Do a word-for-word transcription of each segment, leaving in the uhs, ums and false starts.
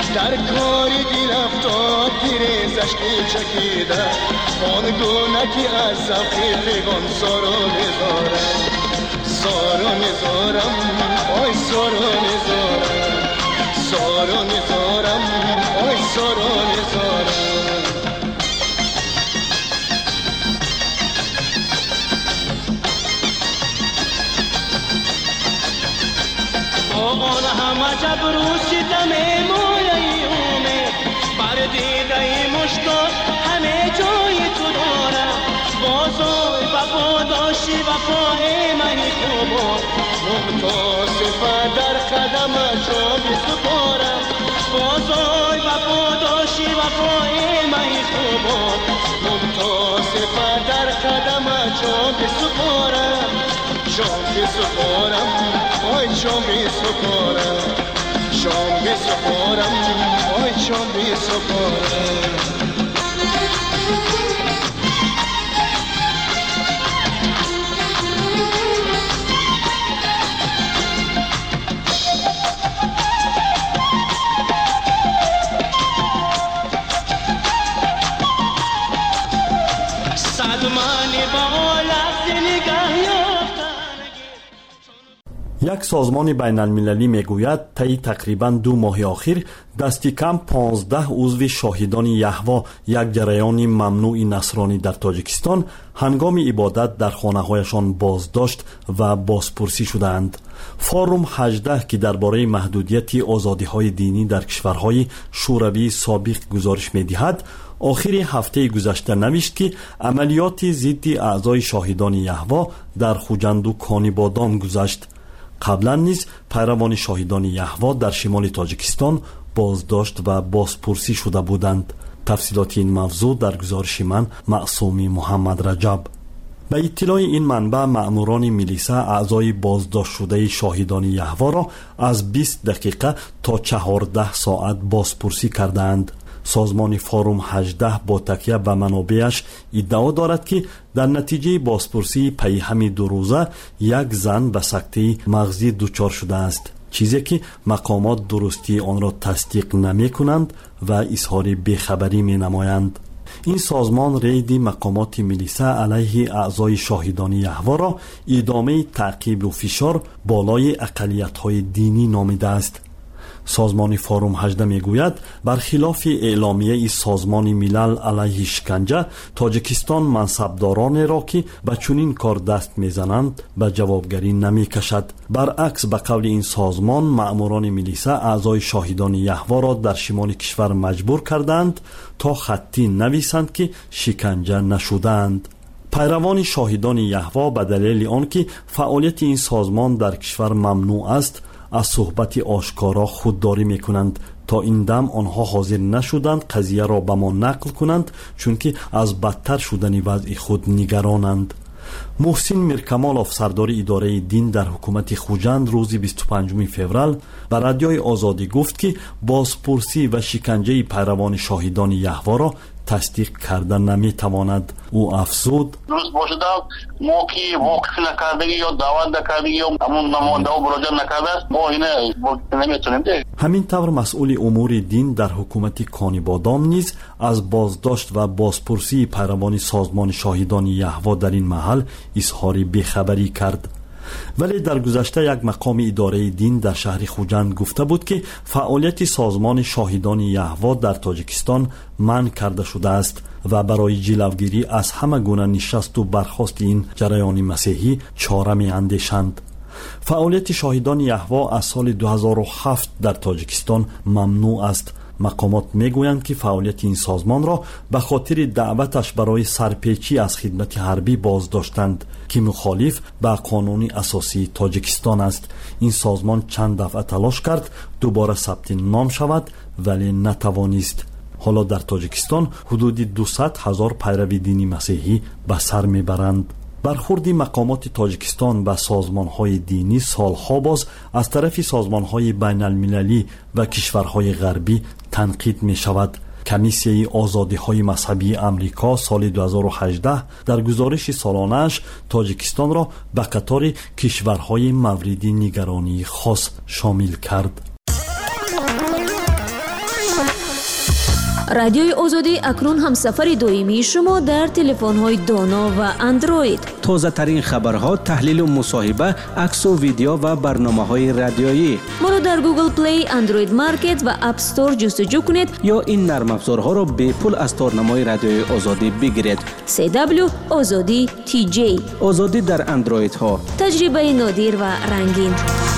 در کاری دل افتاد پیرزش که چکیده آن گونه که از زفی پیغان سارو نزارم سارو نزارم آی سارو نزارم سارو نزارم آی سارو نزارم آن همه جب روز شدم مولیومه بر دیده مشتاق همه جای تو دارم بازای وفا داشتی وفای منی خوبا ممتاسفه در قدم جا بسپارم بازای وفا داشتی وفای منی خوبا ممتاسفه در قدم جا بسپارم جام بسپارم آی جام بسپارم جام بسپارم آی جام بسپارم یک سازمان بین المللی میگوید طی تقریباً دو ماه اخیر دستی کم پانزده عضو شاهدان یهوه یک جریان ممنوع نصرانی در تاجیکستان هنگام عبادت در خانه‌هایشان بازداشت و بازپرسی شدند. فوروم هجده که درباره محدودیت آزادی‌های دینی در کشورهای شوروی سابق گزارش می‌دهد آخر هفته گذشته نوشت که عملیات ضد اعضای شاهدان یهوه در خوجند و کانیبادام گذشت. قبلا نیز پیروان شاهدان یهوه در شمال تاجیکستان بازداشت و بازپرسی شده بودند. تفصیلات این موضوع در گزارش من معصومی محمد رجب. به اطلاع این منبع مأموران میلیسا اعضای بازداشت شده شاهدان یهوه را از بیست دقیقه تا چهارده ساعت بازپرسی کردند. سازمان فوروم هجده با تکیه به منابعش ادعا دارد که در نتیجه بازپرسی پی همین دو روزه یک زن به سکته مغزی دچار شده است، چیزی که مقامات درستی آن را تصدیق نمی کنند و اظهار بیخبری می نمایند. این سازمان رید مقامات میلیسا علیه اعضای شاهدان یهوه را ادامه تعقیب و فشار بالای اقلیت‌های دینی نامیده است. سازمان فوروم هجده میگوید برخلاف اعلامیه ای سازمان ملل علیه شکنجه تاجیکستان منصبداران را که به چنین کار دست میزنند به جوابگری نمیکشد. برعکس به قول این سازمان مأموران میلیسا اعضای شاهدان یهوه را در شمال کشور مجبور کردند تا خطی نویسند که شکنجه نشدند. پیروان شاهدان یهوه به دلیل آنکه فعالیت این سازمان در کشور ممنوع است از صحبت آشکارا خودداری میکنند. تا این دم آنها حاضر نشدند قضیه را به ما نقل کنند چون که از بدتر شدن وضع خود نگرانند. محسن میرکمالوف سردار اداره دین در حکومت خوجند روز بیست و پنجم فوریه به رادیوی آزادی گفت که بازپرسی و شکنجه پیروان شاهدان یهوه را تصدیق کردن نمیتواند. او افزود درست باشد ما که موقف نکردگی یا دعوت نکردگی یا همون نماینده و مراجعه نکرده است ما اینه نمیتونیم ده. همین طور مسئول امور دین در حکومت کانیبادام نیز از بازداشت و بازپرسی پیروان سازمان شاهدان یهوه در این محل اظهار بیخبری کرد. ولی در گذشته یک مقام اداره دین در شهر خوجند گفته بود که فعالیت سازمان شاهدان یهوه در تاجیکستان منع کرده شده است و برای جلوگیری از همه گونه نشست و برخاست این جریان مسیحی چاره می اندیشند. فعالیت شاهدان یهوه از سال دو هزار و هفت در تاجیکستان ممنوع است. مقامات میگویند که فعالیت این سازمان را به خاطر دعوتش برای سرپیچی از خدمت حربی بازداشتند که مخالف به قانون اساسی تاجیکستان است. این سازمان چند دفعه تلاش کرد دوباره ثبت نام شود ولی نتوانست. حالا در تاجیکستان حدود دویست هزار پیرو دینی مسیحی به سر میبرند. برخورد مقامات تاجیکستان به سازمان‌های دینی سالها باز از طرف سازمان‌های بین المللی و کشورهای غربی تنقید می‌شود. کمیسیه آزادی‌های مذهبی امریکا سال دو هزار و هجده در گزارش سالانه‌اش تاجیکستان را به قطار کشورهای مورد نگرانی خاص شامل کرد. رادیوی آزادی اکنون هم سفر دائمی شما در تلفن‌های دانا و اندروید. تازه ترین خبرها، تحلیل و مصاحبه، عکس و ویدیو و برنامه‌های رادیویی. ما رو در گوگل پلی، اندروید مارکت و اپ استور جستجو کنید یا این نرم افزارها را به پول از تارنمای رادیوی آزادی بگیرید. سی دبلیو آزادی تی جی. آزادی در اندروید ها. تجربه نادر و رنگین.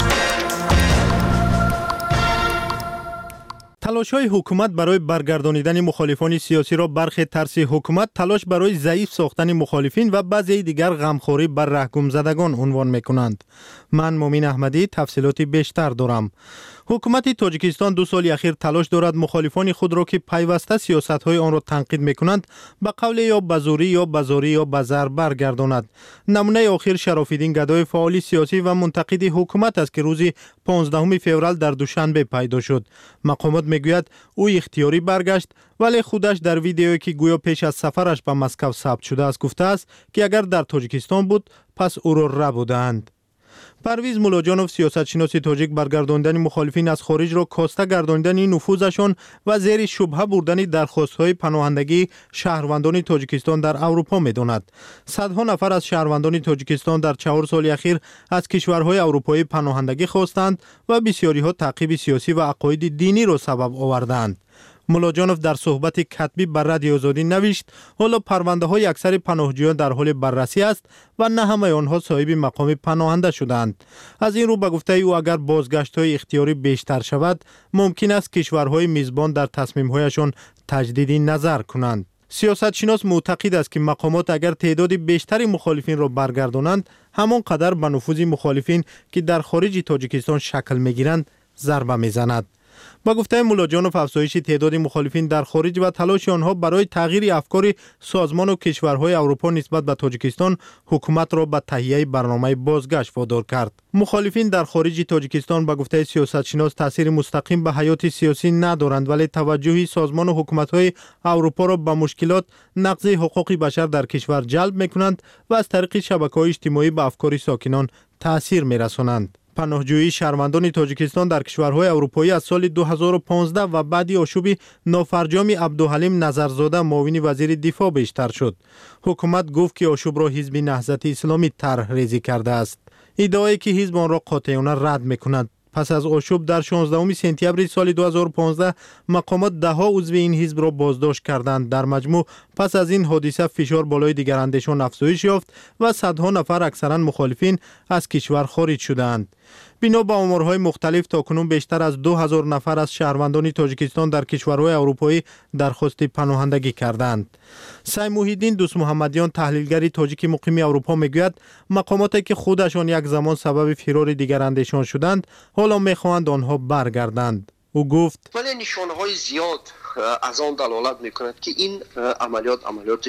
تلاش‌های حکومت برای برگردانیدن مخالفان سیاسی را برخی ترس حکومت تلاش برای ضعیف ساختن مخالفین و بعضی دیگر غمخوری بر رهگم زدگان عنوان می‌کنند. من مومین احمدی تفصیلاتی بیشتر دارم. حکومت تاجیکستان دو سال اخیر تلاش دارد مخالفان خود را که پیوسته سیاست‌های آن را تنقید می‌کنند به قول یا بزوری یا بازاری یا بازار برگرداند. نمونه آخر شراف‌الدین گدای فعال سیاسی و منتقد حکومت است که روز پانزدهم فوریه در دوشنبه پیدا شد. مقامات میگوید او اختیاری برگشت، ولی خودش در ویدیویی که گویا پیش از سفرش به مسکو ثبت شده است گفته است که اگر در تاجیکستان بود پس او را ربودند. پرویز مولاجانوف سیاستشناس تاجیک برگرداندن مخالفین از خارج را کاسته گرداندن نفوذشان و زیر شبهه بردن درخواست‌های پناهندگی شهروندان تاجیکستان در اروپا می‌داند. صدها نفر از شهروندان تاجیکستان در چهار سال اخیر از کشورهای اروپایی پناهندگی خواستند و بسیاری‌ها تعقیب سیاسی و عقاید دینی را سبب آوردند. مولاجانوف در صحبت کتبی بر رادیو آزادی نوشت حالا پرونده های اکثر پناهجویان در حال بررسی است و نه همه آنها صاحب مقام پناهنده شدند. از این رو به گفته او اگر بازگشت های اختیاری بیشتر شود ممکن است کشورهای میزبان در تصمیم هایشان تجدید نظر کنند. سیاستشناس معتقد است که مقامات اگر تعداد بیشتری مخالفین را برگردانند همان قدر به نفوذ مخالفین که در خارج تاجیکستان شکل میگیرند ضربه میزند. با گفته مولاجانوف افزایش تعداد مخالفین در خارج و تلاش آنها برای تغییر افکار سازمان و کشورهای اروپا نسبت به تاجیکستان حکومت را به تهیه برنامه بازگشت وادار کرد. مخالفین در خارج تاجیکستان با گفته سیاستشناس تاثیر مستقیم به حیات سیاسی ندارند، ولی توجه سازمان و حکومت‌های اروپا را به مشکلات نقض حقوق بشر در کشور جلب می‌کنند و از طریق شبکه‌های اجتماعی به افکار ساکنان تأثیر می‌رسانند. پناهجویی شهروندان تاجیکستان در کشورهای اروپایی از سال دو هزار و پانزده و بعدی آشوب نافرجام عبدالحلیم نظرزاده معاون وزیر دفاع بیشتر شد. حکومت گفت که آشوب را حزب نهضت اسلامی طرح ریزی کرده است. ادعایی که حزب آن را قاطعانه رد می‌کند. پس از آشوب در شانزدهم سپتامبر سال دو هزار و پانزده مقامات ده ها عضو این حزب را بازداشت کردند. در مجموع پس از این حادثه فشار بالای دیگراندیشان افزایش یافت و صدها نفر اکثرا مخالفین از کشور خارج شدند. بنا به آمارهای مختلف تاکنون بیشتر از دو هزار نفر از شهروندان تاجیکستان در کشورهای اروپایی درخواست پناهندگی کردند. سعی محی‌الدین دوست محمدیان تحلیلگر تاجیک مقیم اروپا میگوید مقاماتی که خودشان یک زمان سبب فرار دیگراندیشان شدند حالا میخواهند آنها برگردند. او گفت ولی نشانه‌های زیاد از آن دلالت میکند که این عملیات عملیات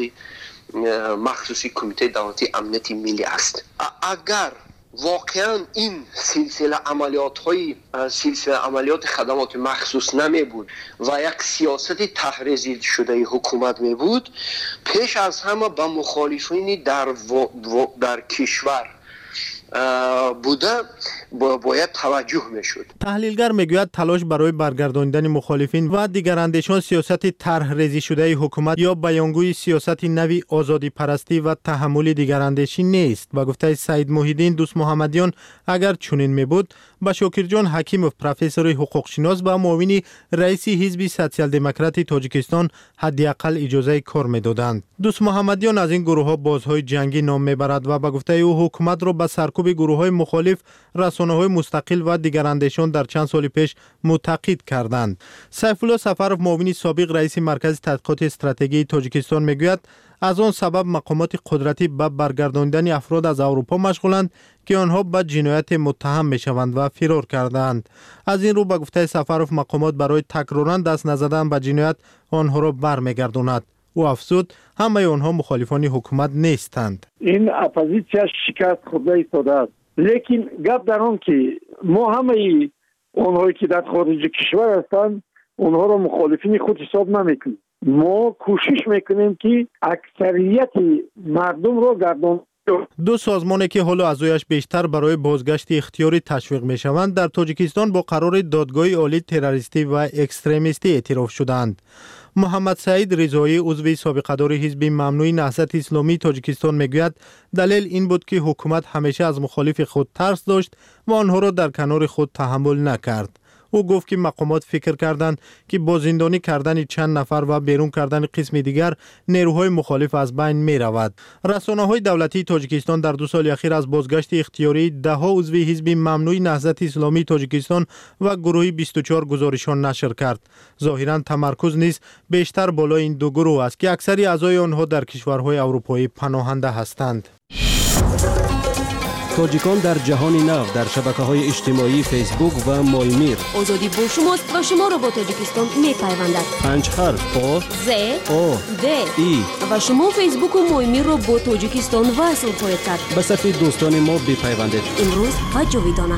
مخصوصی کمیته دولتی امنیت ملی است. اگر واقعا این سلسله عملیات های سلسله عملیات خدمات مخصوص نمی بود و یک سیاست تحریزی شده حکومت می بود، پیش از همه به مخالفین در, و... در کشور بوده باید توجه میشد. تحلیلگر میگوید تلاش برای برگرداندن مخالفین و دیگراندیشان سیاست طرح ریزی شده حکومت یا بیانگوی سیاست نوی آزادی پرستی و تحمل دیگراندیشی نیست. و گفته سید محی‌الدین دوست محمدیان اگر چنین می بود با شاکرجان حکیموف پروفسور حقوق شناس و معاون رئیس حزب سوسیال دموکرات تاجیکستان حداقل اجازه کار میدادند. دوست محمدیان از این گروه ها بازهای جنگی نام میبرد و با گفته او حکومت را به سرکوب گروه های مخالف رسانه‌های مستقل و دیگراندیشان در چند سال پیش معتقد کردند. سیف الله سفرов معاون سابق رئیس مرکز تحقیقات استراتژی تاجیکستان میگوید از آن سبب مقامات قدرتی به برگرداندن افراد از اروپا مشغولند که آنها به جنایت متهم میشوند و فرار کردند. از این رو به گفته سفرов مقامات برای تکرارا دست نزدن به جنایت آنها را برمیگرداند. او افزود همه آنها مخالفان حکومت نیستند. این اپوزیسیا شکست خورده ایستاده است. لیکن گپ در آن که ما همه آنهایی که در خارج کشور هستند اونها را مخالفین خود حساب نمیکنیم. ما کوشش میکنیم که اکثریت مردم را گردان دو سازمانی که حالا اعضایش بیشتر برای بازگشت اختیاری تشویق می شوند در تاجیکستان با قرار دادگاه عالی تروریستی و اکستریمیستی اعتراف شدند. محمد سعید رضایی عضو سابقه‌دار حزب ممنوع نهضت اسلامی تاجیکستان میگوید دلیل این بود که حکومت همیشه از مخالف خود ترس داشت و آنها را در کنار خود تحمل نکرد. او گفت که مقامات فکر کردند که با زندانی کردن چند نفر و بیرون کردن قسم دیگر نیروهای مخالف از بین می رود. رسانه‌های دولتی تاجیکستان در دو سال اخیر از بازگشت اختیاری ده ها عضو حزب ممنوع نهضت اسلامی تاجیکستان و گروه بیست و چهار گزارشان نشر کرد. ظاهراً تمرکز نیز بیشتر بالای این دو گروه است که اکثری اعضای آنها در کشورهای اروپایی پناهنده هستند. تاجیکان در جهان نو در شبکه‌های اجتماعی فیسبوک و مایمیر. آزادی با شماست و شما را با تاجیکستان می‌پیوندد. پنج حرف آ ز او د ای و شما فیسبوک و مایمیر را با تاجیکستان وصل خواهید کرد. به صفحه دوستان ما بپیوندید. امروز و جاویدانه.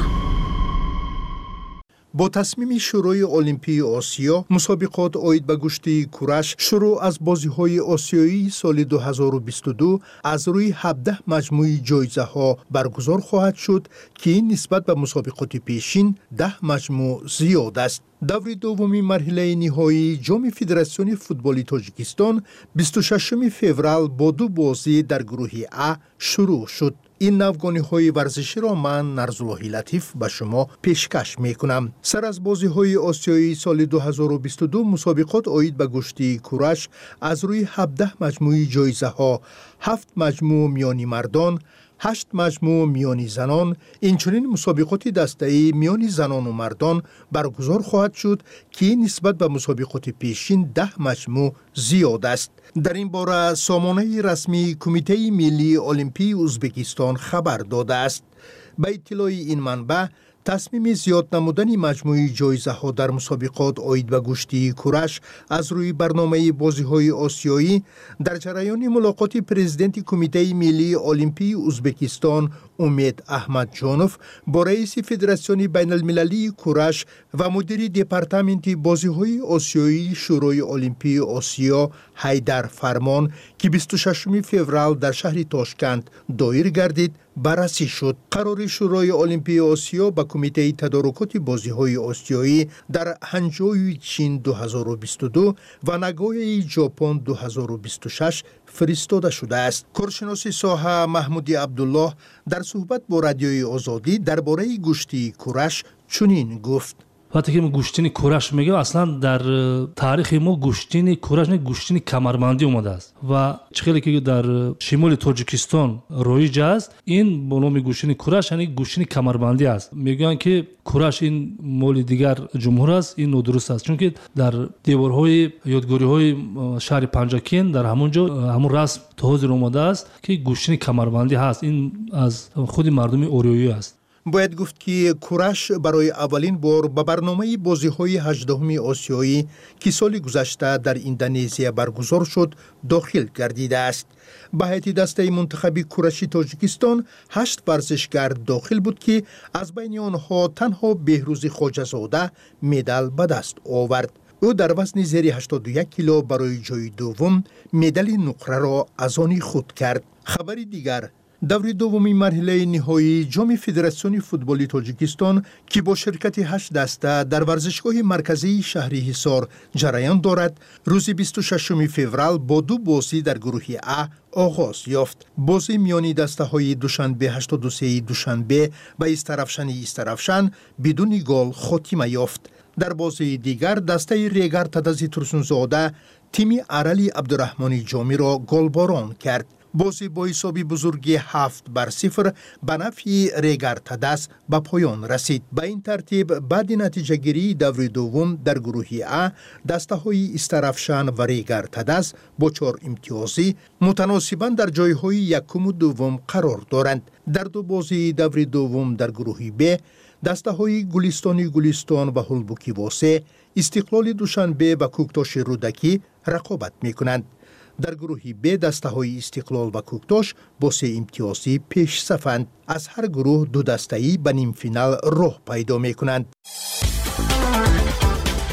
با تصمیم شورای المپی آسیا مسابقات عاید به گشتی کورش شروع از بازی‌های آسیایی سال دو هزار و بیست و دو از روی هفده مجموعه جایزه‌ها برگزار خواهد شد که این نسبت به مسابقات پیشین ده مجموع زیاد است. دور دومی مرحله نهایی جام فدراسیون فوتبال تاجیکستان بیست و ششم فوریه با دو بازی در گروه ا شروع شد. این نوگانی‌های ورزشی را من نرزالله لطیف به شما پیشکش می‌کنم. سر از بازی‌های آسیایی سال دو هزار و بیست و دو مسابقات عاید به گشتی کورش از روی هفده مجموعه جایزه‌ها، هفت مجموع میانی مردان، هشت مجموع میانی زنان، اینچنین مسابقات دسته‌ای میانی زنان و مردان برگزار خواهد شد که نسبت به مسابقات پیشین ده مجموع زیاد است. در این باره سامانه رسمی کمیته ملی المپی ازبکستان خبر داده است. به اطلاع این منبع تصمیم زیاد نمودن مجموعی جایزه ها در مسابقات عاید به گشتی کورش از روی برنامه بازی‌های آسیایی در جریان ملاقات پرزیدنت کمیته ملی المپی ازبکستان امید احمد جانوف با رئیس فدراسیون بین المللی کورش و مدیر دپارتمنت بازی‌های آسیایی شورای المپی آسیا حیدر فرمان که بیست و ششم فوریه در شهر تاشکند دایر گردید بررسی شد. قرار شورای المپی آسیا با کمیته تدارکات بازی‌های آسیایی در هنجوی چین دو هزار و بیست و دو و ناگویای ژاپن دو هزار و بیست و شش فرستاده شده است. کارشناس ساحه محمود عبدالله در صحبت با رادیوی آزادی درباره گشتی کورش چنین گفت: وقتی که ما گوشتین کورش میگه اصلا در تاریخ ما گوشتین کورش نه گوشتین کمربندی اومده است و چخیلی که در شمال تاجیکستان رایج است این با نام گوشتین کورش یعنی گوشتین کمربندی است. میگن که کورش این مال دیگر جمهور است، این نادرست است، چون که در دیوارهای یادگاری‌های شهر پنجاکین در همونجا همون رسم تا حاضر اومده است که گوشتین کمربندی هست. این از خود مردم اوریایی است. باید گفت که کورش برای اولین بار به برنامه بازی‌های هجدهم آسیایی که سال گذشته در اندونزیا برگزار شد داخل گردیده است. به هیئت دسته منتخبی کورشی تاجیکستان هشت ورزشگر داخل بود که از بین آنها تنها بهروز خواجه‌زاده مدال به دست آورد. او در وزن زیر هشتاد و یک کیلو برای جای دوم مدال نقره را از آن خود کرد. خبری دیگر، دور دومی مرحله نهایی جام فدراسیون فوتبال تاجیکستان که با شرکت هشت دسته در ورزشگاه مرکزی شهر حصار جریان دارد روز بیست و ششم فوریه با دو بازی در گروه ا آغاز یافت. بازی میانی دسته های دوشنبه هشتاد و سه دوشنبه و استرافشن استرافشن بدون گل خاتمه یافت. در بازی دیگر دسته ریگر تدازی ترسونزاده تیم ارلی عبدالرحمن جامی را گلباران کرد. بازی با حسابی بزرگی هفت بر صفر به نفع ریگر تدس به پایان رسید. به این ترتیب بعد نتیجه گیری دور دوم در گروه ا دسته های استرافشن و ریگر تدس با چهار امتیازی متناسباً در جایهای یکم و دوم قرار دارند. در دو بازی دور دوم در گروه ب دسته های گلستانی گلستان و هلبوکی واسه استقلال دوشنبه و کوکتاش رودکی رقابت می کنند. در گروه ب دسته های استقلال و کوکتاش با سه امتیازی پیش صفند. از هر گروه دو دسته‌ای به نیم فینال راه پیدا می کنند.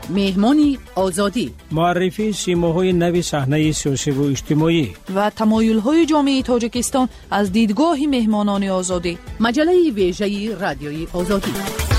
مهمانی آزادی، معرفی سیماهای نوی صحنه سیاسی و اجتماعی و تمایل‌های جامعه تاجیکستان از دیدگاه مهمانان آزادی. مجله ویژه رادیوی آزادی.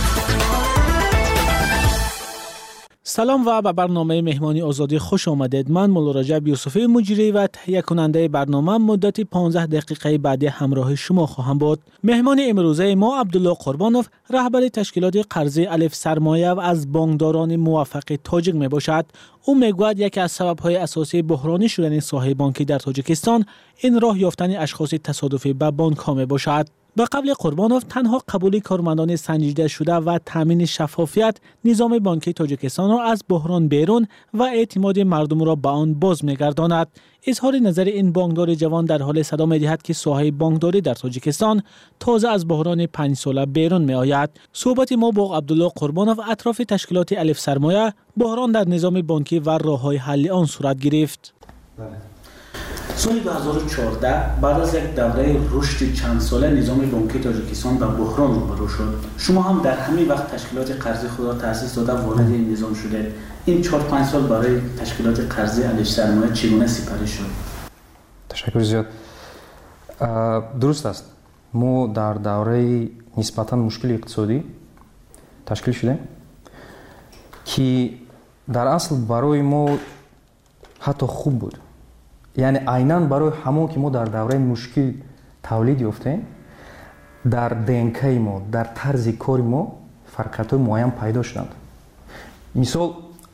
سلام و به برنامه مهمانی آزادی خوش آمدید. من مولا رجب یوسفی مجری و تهیه کننده برنامه مدت پانزده دقیقه بعد همراه شما خواهم بود. مهمان امروزه ما عبدالله قربانوف، رهبر تشکیلات قرضی الف سرمایه و از بانکداران موفق تاجیک می باشد. او میگوید یکی از سبب‌های اساسی بحرانی شدن ساحه بانکی در تاجیکستان این راه یافتن اشخاص تصادفی به بانک ها می باشد. به قول قربانوف، تنها قبول کارمندان سنجیده شده و تامین شفافیت نظام بانکی تاجیکستان را از بحران بیرون و اعتماد مردم را به آن باز می‌گرداند. اظهار نظر این بانکدار جوان در حال صدا می‌دهد که ساحه بانکداری در تاجیکستان تازه از بحران پنج ساله بیرون می‌آید. صحبت ما با عبدالله قربانوف اطراف تشکیلات الف سرمایه، بحران در نظام بانکی و راه‌های حل آن صورت گرفت. سال دو هزار و چهارده بعد از یک دوره رشد چند ساله نظام بانکی تاجیکستان با بحران روبرو شد. شما هم در همین وقت تشکیلات قرضی خود را تأسیس داده وارد این نظام شده. این چهار پنج سال برای تشکیلات قرضی الف سرمایه چگونه سپری شد؟ تشکر زیاد. درست است. ما در دوره نسبتاً مشکل اقتصادی تشکیل شدیم که در اصل برای ما حتی خوب بود. یعنی عیناً برای همون که ما در دوره مشکل تولید یافتیم، در دنکای ما، در طرز کار ما فرقیت‌های معین پیدا شدند. مثال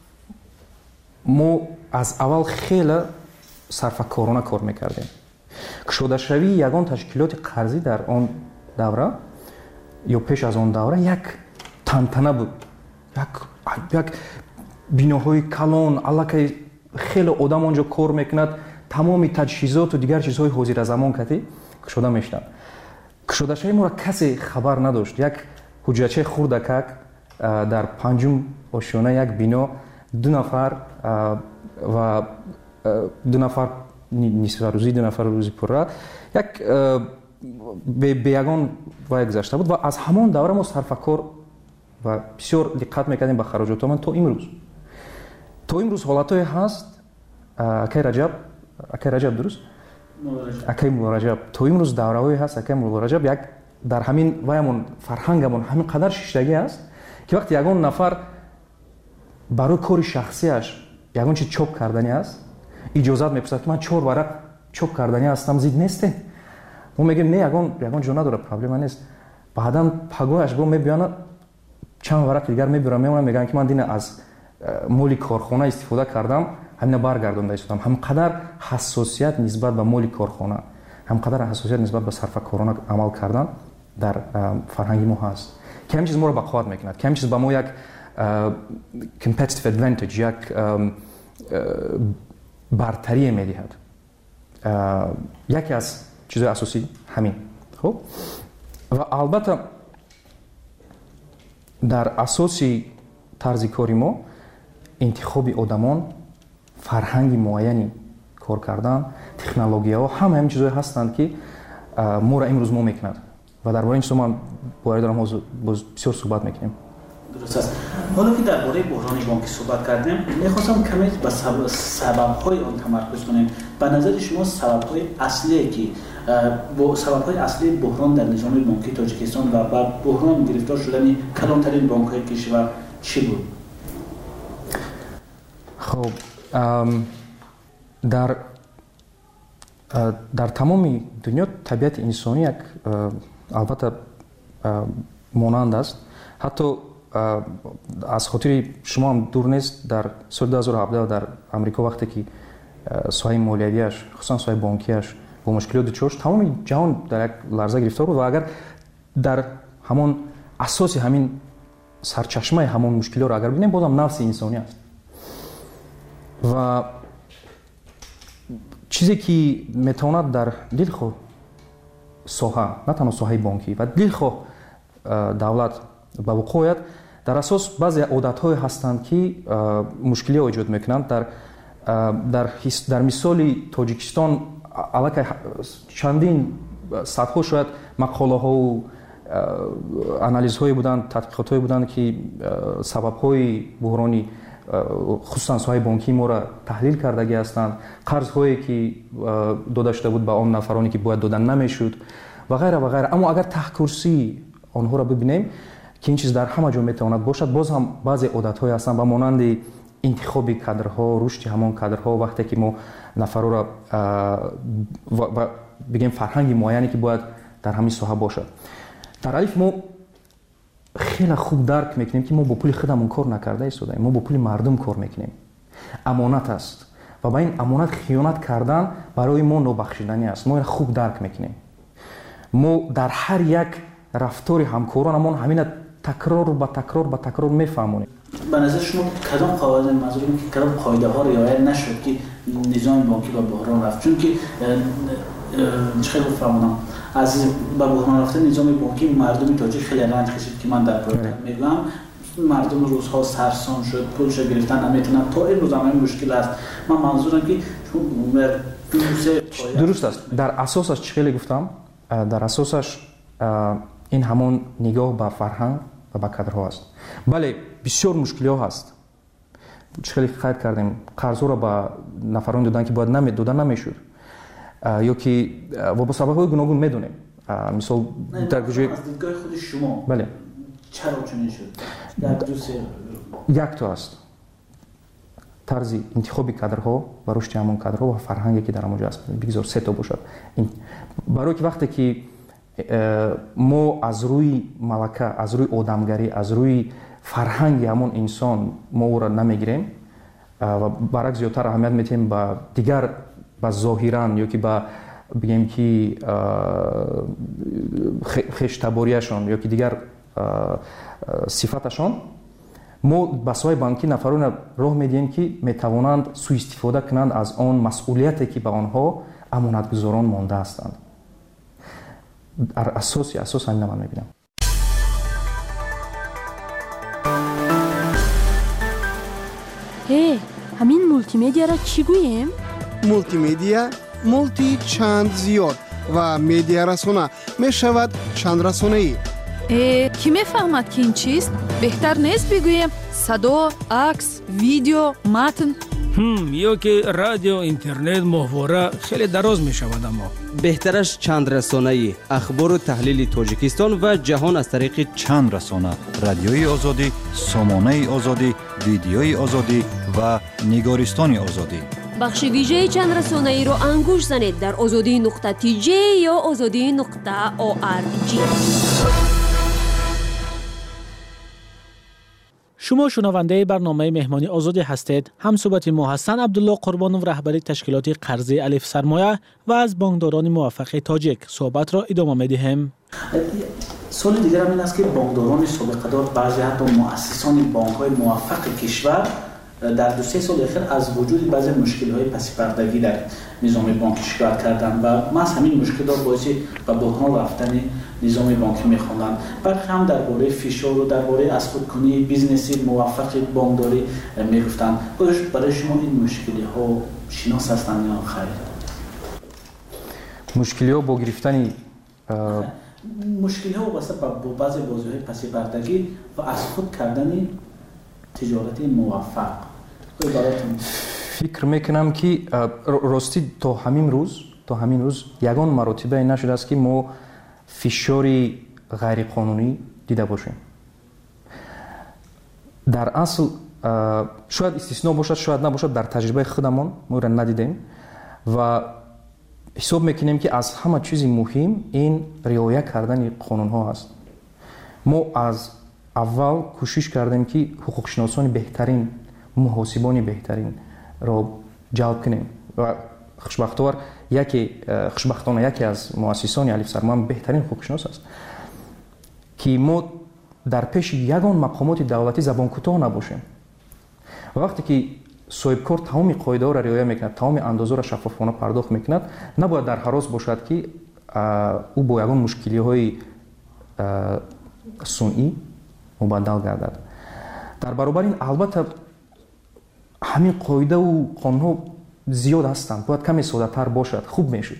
ما از اول خیلی صرفه‌کارانه کار میکردیم. کشاده‌شوی یگان تشکیلات قرضی در آن دوره یا پیش از آن دوره یک تنتنه بود. یک یک بیناهای کلان، علاقه خیلی آدم آنجا کار میکند، تمامی تجهیزات و دیگر چیزهای حاضر زمان کتی کشاده میشدن. کشاده شوی ما را کسی خبر نداشت. یک حجچه خردکک در پنجم آشیانه یک بینا دو نفر و دو نفر نصف روزی، دو نفر روزی پره یک به یگان وای گذشته بود و از همان دوره ما صرفه‌کار و بسیار دقت میکردیم به خراجاتمون تا امروز. تا امروز حالتایی هست اکی رجب اکی رجب درست؟ اکی مولا رجب تا امروز دوره‌ای هست اکی مولا رجب یک در همین وایمون فرهنگمون همین قدر شیشتگی است که وقتی یگان نفر برای کار شخصیش یگان چیز چوب کردنی است اجازت میپرسد که من چهار ورق چوب کردنی هستم زید نیسته. ما میگیم نه یگان یگان جا نداره پرابلم نیست. بعداً پگاهش گو میبیانه چند ورق دیگر میبرم میمونم میگن که من دین از مولی کارخانه استفاده کردم همین برگردونده ایستادم. همقدر حساسیت نسبت به مولی کارخانه، همقدر حساسیت نسبت به صرفه‌کارانه عمل کردن در فرهنگ ما هست که همین چیز ما رو بقوت میکند، که همین چیز به ما یک competitive advantage، یک برتری میدهد. یکی از چیزهای اساسی همین. خب و البته در اساسی طرز کاری ما انتخاب آدمان، فرهنگ معینی کار کردن، تکنولوژی‌ها همه همین چیزایی هستند که ما را امروز ما میکند و درباره این چیزا ما باید دارم باز بسیار صحبت میکنیم. درست است. حالا که درباره بحران بانکی صحبت کردیم، میخواستم کمی به سبب‌های آن تمرکز کنیم. به نظر شما سبب‌های اصلی که با سبب‌های اصلی بحران در نظام بانکی تاجیکستان و بعد بحران گرفتار شدن کلانترین بانک‌های کشور چی بود؟ خب در در تمام دنیا طبیعت انسانی یک البته مانند است. حتی از خاطر شما هم دور نیست در سال دو هزار و هفده در امریکا وقتی که ساحه مالیویش خصوصا ساحه بانکیش با مشکلات دچار شد، تمام جهان در یک لرزه گرفتار بود و اگر در همون اساس همین سرچشمه همون مشکلات رو اگر ببینیم بازم نفس انسانی است. و چیزی که میتواند در دلخواه ساحه، نه تنها ساحه بانکی و دلخواه دولت به وقوع آید، در اساس بعضی عادت‌های هستند که مشکلی ایجاد میکنند. در در در مثال تاجیکستان علاقه چندین صدها شاید مقاله ها و انالیز های بودند، تحقیقات های بودند که سبب های بحرانی خصوصا соҳаи бонкии моро таҳлил кардагӣ ҳастанд, қарзҳое ки дода шуда буд ба он нафароне ки бояд дода намешуд ва ғайра ва ғайра. Аммо агар таҳкурсии онҳоро бибинем ки ин чиз дар ҳама ҷо метавонад бошад, боз ҳам баъзе одатҳое ҳастанд ба монанди интихоби кадрҳо, рушди ҳамон кадрҳо, вақте ки мо нафароро бигем фарҳанги муайяне ки бояд дар ҳамин соҳа бошад. дар алиф мо хеле хуб дарк мекунем ки мо бо пули худамон кор накарда истодаем, мо бо пули мардум кор мекунем. амонат аст ва ба ин амонат хиёнат кардан барои мо нобахшиданӣ аст. мо ин хуб дарк мекунем. мо дар ҳар як рафтори ҳамкоронамон ҳамина такрор ба такрор ба такрор мефаҳмонем. ба назар шумо кадом қоваид мазурум ки кадом қоидаҳо риоя нашуд ки низоми бонкӣ ба буҳрон рафт? Чунки чӣ гуфтам, аз ба буҳрон рафтани низоми бонкӣ мардуми тоҷик хеле ранҷ кашид ки ман дар пойтахт мегӯям. мардум рӯзҳо сарсон шуд, пулша гирифтан наметавонад, то имрӯз ҳам ин мушкил аст. ман манзурам ки дуруст аст. дар асосаш чӣ хеле гуфтам, дар асосаш ин ҳамон нигоҳ ба фарҳанг ва ба кадрҳо аст. бале бисёр мушкилиҳо ҳаст. чӣ хеле қайд кардем, қарзҳоро ба нафароне додан ки бояд дода намешуд ё ки ва бо сабабҳои гуногун медонем. мисол дар гӯҷаи аз дидгоҳи худи шумо бале чаро чунин шуд? як то аст тарзи интихоби кадрҳо ва рушди ҳамон кадрҳо ва фарҳанге ки дар ҳамонҷо аст. бигзор се то бошад. барое ки вақте ки мо аз рӯи малака, аз рӯи одамгарӣ, аз рӯи фарҳанги ҳамон инсон мо ӯро намегирем ва баръакс зиёдтар аҳамият метиҳем ба дигар, ба зоҳиран ё ки ба бигем ки хештаборияшон ё ки дигар сифаташон, мо ба соҳаи банкӣ нафароне роҳ медиҳем ки метавонанд сӯистифода кунанд аз он масъулияте ки ба онҳо амонатгузорон монда ҳастанд. дар асоси асос ҳамина ман мебинам. ҳе, ҳамин мултимедияро чӣ гӯем? мултимедия мулти чанд зиёд ва медиарасона мешавад чандрасонаӣ. э кӣ мефаҳмад ки ин чист? беҳтар нест бигӯем садо, акс, видео, матн? ҳм ё ки радио, интернет, моҳвора хеле дароз мешавад. аммо беҳтараш чандрасонаӣ, ахбору таҳлили Тоҷикистон ва ҷаҳон аз тариқи чандрасона, радиои озодӣ, сомонаи озодӣ, видеои озодӣ ва нигористони озодӣ. бахши вижаи чандрасонаиро ангуш занед дар озодӣ нуқта ти ҷе ё озодӣ нуқта о ар ҷи. شما شنونده برنامه مهمانی آزادی هستید. همصحبت ما حسن عبدالله قربانov رهبر تشکیلات قرضه الف سرمایه و از بانکداران موفق تاجیک صحبت را ادامه می‌دهیم. سوال دیگر هم این است که بانکداران سابقه‌دار، بعضی حتی مؤسسان بانک‌های موفق کشور در دو سه سال اخیر از وجود بعضی مشکل‌های پس پردگی در نظام بانکی شکایت کردند و ما از همین مشکلات باعث به بحران رفتن نظام بانکی می‌خواندند. بعد هم درباره فشار و درباره از خودکنی بیزنسی موفق بانکداری می‌گفتند. برای شما این مشکل‌ها شناس هستند یا خیر؟ مشکل‌ها با گرفتن مشکل‌ها واسه با بعضی بازی‌های پس پردگی و از خود کردن تجارت موفق. فکر میکنم که راستی تا همین روز تا همین روز یگان مراتبه نشده است که ما فشاری غیر قانونی دیده باشیم. در اصل شاید استثناء باشد شاید نباشد، در تجربه خودمان ما را ندیدیم و حساب میکنیم که از همه چیز مهم این رعایت کردن قانون ها است. ما از اول کوشش کردیم که حقوق شناسان بهترین، محاسبان بهترین را جلب کنیم و خوشبختانه یکی خوشبختانه یکی از مؤسسان الف سرمایه بهترین حقوق شناس است که ما در پیش یگان مقامات دولتی زبان کوتاه نباشیم. وقتی که صاحب کار تمام قاعده ها را رعایت میکند، تمام اندازه را شفافانه پرداخت میکند، نباید در حراس باشد که او با یگان مشکلی های صنعی مبدل گردد. در برابر این البته همین قاعده و قانون ها زیاد هستند، باید کمی ساده تر باشد، خوب میشد.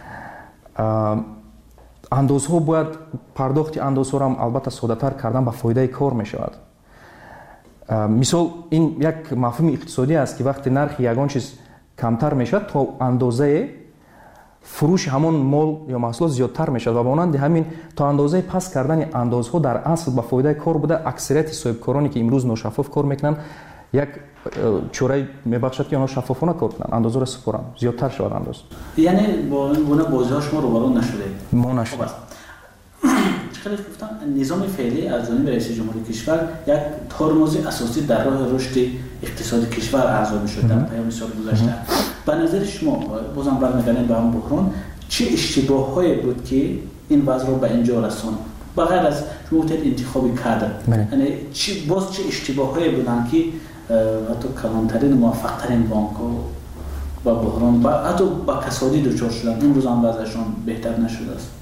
اندازها باید پرداخت اندازها را هم البته ساده تر کردن به فایده کار میشود. мисол ин як мафҳуми иқтисодӣ аст ки вақте нархи ягон чиз камтар мешавад то андозае фурӯши ҳамон мол ё маҳсулот зиёдтар мешавад ва монанди ҳамин то андозаи паст кардани андозҳо дар асл ба фоидаи кор буда аксарияти соҳибкороне ки имрӯз ношаффоф кор мекунанд як чорае мебахшад ки онҳо шаффофона кор кунанд андозаро супоранд зиёдтар шавад андоз яъне бо ин гуна бозиҳо шумо рӯбарӯ нашудед мо нашудем خیلی گفتم نظام فعلی از جانب رئیس جمهوری کشور یک ترمز اساسی در راه رشد اقتصاد کشور ارزیابی شده در پیام سال گذشته. به نظر شما بازم برمیگردیم به هم بحران چه اشتباهایی بود که این وضع رو به اینجا رساند؟ بغیر از شما گفتید انتخاب کادر، یعنی چی باز چه اشتباهایی بودن که حتی کلانترین موفقترین بانک‌ها با بحران و حتی با کسادی دچار شدن این روز هم وضعشون بهتر نشده است؟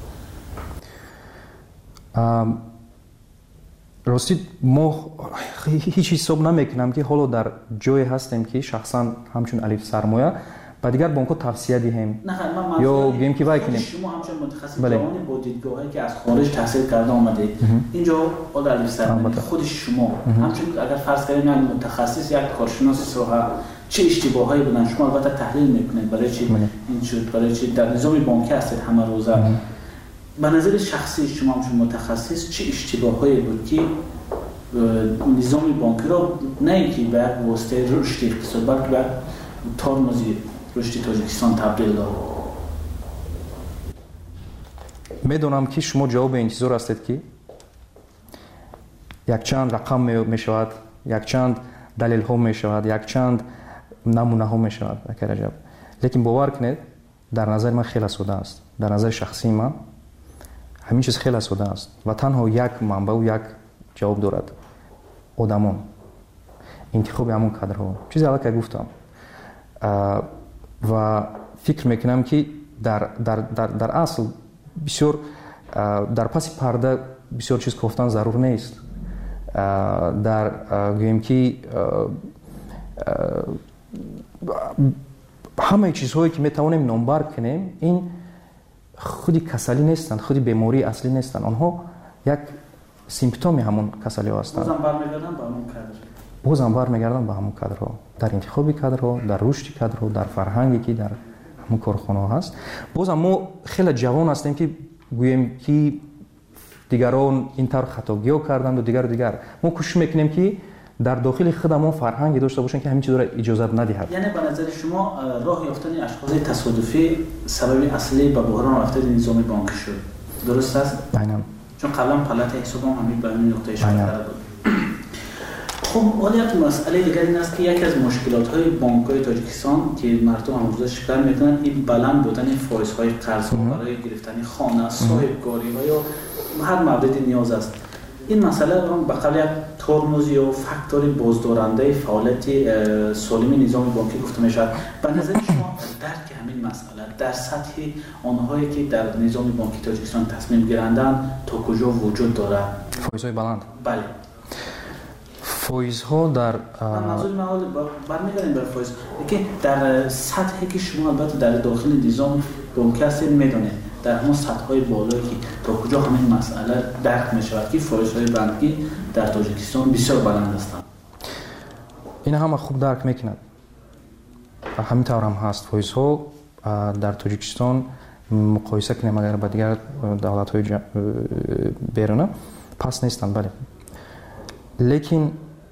рости мо ҳеҷ ҳисоб намекунам ки ҳоло дар ҷое ҳастем ки шахсан ҳамчун алиф сармоя ба дигар бонкҳо тавсия диҳем ё гӯем ки вай кунем. шумо ҳамчун мутахассис ҷавони бо дидгоҳе ки аз хориҷ таҳсил карда омадед инҷо ола алиф сармоя худи шумо ҳамчун агар фарз кардем як мутахассис як коршиноси соҳа чӣ иштибоҳҳое буданд шумо албатта таҳлил мекунед барои чи ин шуд барои чи дар низоми бонкӣ ҳастед ҳамарӯза به نظر شخصی شما چون متخصص چه اشتباهایی بود که نظام بانکی را نه اینکه به یک واسطه رشد اقتصاد بلکه به ترمز رشد تاجیکستان تبدیل داد؟ میدونم که شما جواب انتظار هستید که یک چند رقم میشود یک چند دلیل ها میشود یک چند نمونه ها میشود اکرجب لیکن باور کنید در نظر من خیلی ساده است در نظر شخصی من ҳамин чиз хеле сода аст ва танҳо як манбаъу як ҷавоб дорад одамон интихоби ҳамон кадрҳо чизе аллакай гуфтам ва фикр мекунам ки дар дар дар дар асл бисёр дар паси парда бисёр чиз гуфтан зарур нест дар гӯем ки ҳамаи чизҳое ки метавонем номбар кунем ин худи касалӣ нестанд худи бемории аслӣ нестанд онҳо як симптоми ҳамон касалиҳо ҳастанд бозам бармегарданд ба ҳамон кадрҳо дар интихоби кадрҳо дар рушди кадрҳо дар фарҳанге ки дар ҳамон корхонаҳо ҳаст бозам мо хеле ҷавон ҳастем ки гӯем ки дигарон ин тавр хатогиҳо карданду дигару дигар мо кӯшиш мекунем ки дар дохили худамон фарҳанге дошта бошем ки ҳамин чизро иҷозат надиҳад. яъне ба назари шумо роҳ ёфтани ашхоси тасодуфӣ сабаби аслӣ ба буҳрон рафтани низоми бонкӣ шуд. дуруст аст? айнан. чун қаблан палатаи ҳисобам ҳамин ба ҳамин нуқтаи ишора карда буд. خب حالا یک مسئله دیگر این است که یکی از مشکلات‌های بانک‌های تاجیکستان که مردم امروزه شکایت می‌کنند این بلند بودن فایزهای قرض‌ها برای گرفتن خانه، صاحبکاری‌ها یا هر موردی نیاز است. این مسئله هم به قبل یک ترمز یا فاکتور بازدارنده فعالیت سالم نظام بانکی گفته می‌شود. به نظر شما درک همین مسئله در سطح آنهایی که در نظام بانکی تاجیکستان تصمیم گیرندند تا کجا وجود دارد؟ فایزهای بلند. بله. فایزها در منظور من حال برمیگردیم بر فایز که در سطحی که شما البته در داخل نظام بانکی هستید میدونید در همون سطح‌های بالایی که تا کجا همین مسئله درک می‌شود که فایزهای بانکی در تاجیکستان بسیار بلند هستند. این همه خوب درک می‌کند. همین طور هم هست فایزها در تاجیکستان مقایسه کنیم اگر با دیگر دولت‌های بیرونه پس نیستند بله. لیکن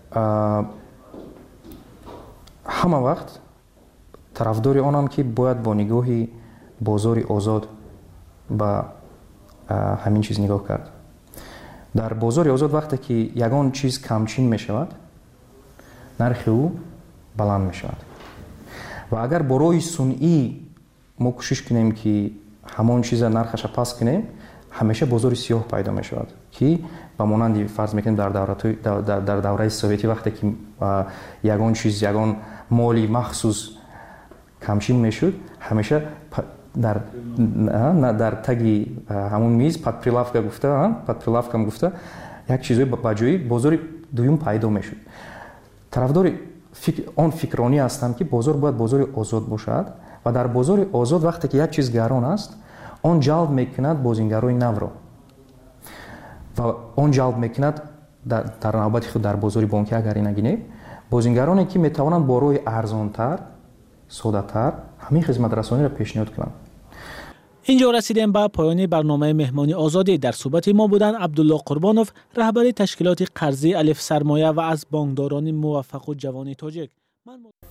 ҳама вақт тарафдори онам ки бояд бо нигоҳи бозори озод ба ҳамин чиз нигоҳ кард. дар бозори озод вақте ки ягон чиз камчин мешавад нархи ӯ баланд мешавад ва агар бо роҳи сунъӣ мо кӯшиш кунем ки ҳамон чиза нархаша паст кунем ҳамеша бозори сиёҳ пайдо мешавад ки ба монанди фарз мекунем дар дар давраи советӣ вақте ки ягон чиз ягон моли махсус камчин мешуд ҳамеша дар дар таги ҳамон миз подприлавка гуфта подприлавкам гуфта як чизои ба ҷои бозори дуюм пайдо мешуд. тарафдори он фикронӣ ҳастам ки бозор бояд бозори озод бошад ва дар бозори озод вақте ки як чиз гарон аст он ҷалб мекунад бозингарои навро ва он ҷалб мекунад در, در نوبت خود در بازار بانکی اگر نگینیم بازیگرانی که میتوانند با روی ارزانتر ساده‌تر همین خدمت رسانی را پیشنهاد کنند. اینجا رسیدیم به پایان برنامه مهمانی آزادی. در صحبت ما بودن عبدالله قربانوف، رهبر تشکیلات قرضی الف سرمایه و از بانکداران موفق و جوان تاجیک.